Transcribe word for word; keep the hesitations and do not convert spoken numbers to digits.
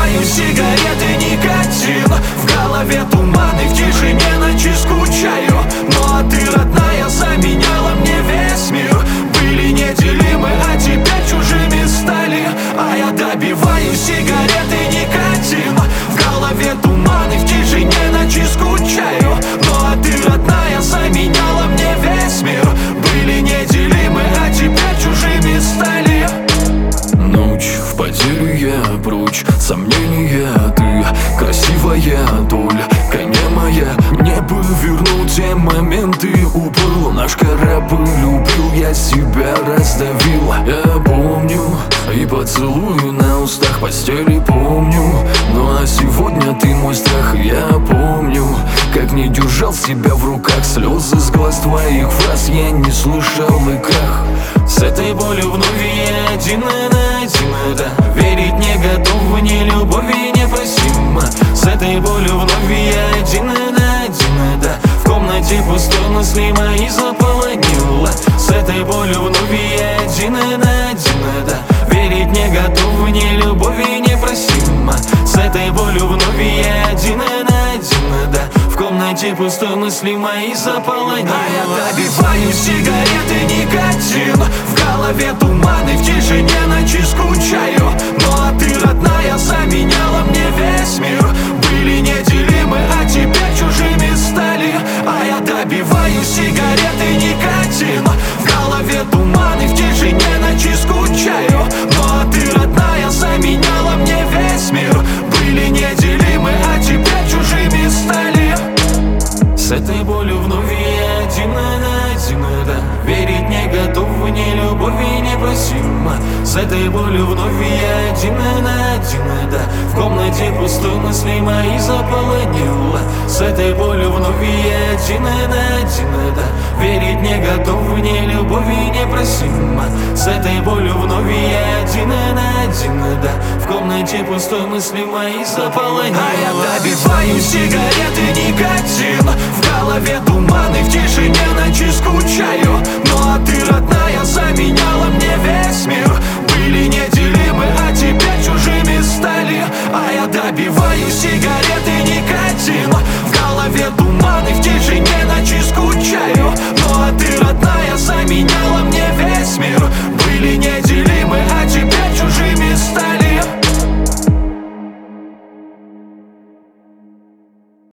добиваю сигареты, никотин. В голове туман и в тишине ночи скучаю. Ну а ты, родная, заменяла мне весь мир. Были неделимы, а теперь чужими стали. А я добиваю сигареты, никотин. В голове туман и в тишине ночи скучаю. Ну а ты, родная, заменяла мне весь мир. Были неделимы, а теперь чужими стали. Ночь в потере я прочь, сомнения, ты красивая, только не моя. Мне бы вернуть те моменты, уплыл наш корабль, любил, я себя раздавил. Я помню и поцелую на устах, постели помню. Ну а сегодня ты мой страх, я помню, как не держал себя в руках. Слезы с глаз твоих фраз я не слышал и крах. С этой болью вновь я один на один, да. Верить не готов, в ней любови непросимо. С этой болью вновь я один на один, да. В комнате пустой, мысли мои заполонила. С этой болью вновь я один на один, да. Верить не готов, в ней любови непросимо. С этой болью вновь я один на один, да. В комнате пустой, мысли мои заполонила. А я добиваю сигареты, никотин. В голове туман и в тишине ночи скучаю. Ну а ты, родная, заменяла мне весь мир. Были неделимы, а теперь чужими стали. А я добиваю сигареты, никотин. В голове туман и в тишине ночи скучаю. Ну а ты, родная, заменяла мне весь мир. Были неделимы, а теперь чужими стали. С этой болью вновь я один на один, да. Верить не готов, в ней любови непросимо. С этой болью вновь я один на один, да. В комнате пустой, мысли мои заполонила. С этой болью вновь я один на один, да. Верить не готов, в ней любови непросимо. С этой болью вновь я один на один, да. В комнате пустой, мысли мои заполонила. А я добиваю сигареты, никотин. В голове туман и в тишине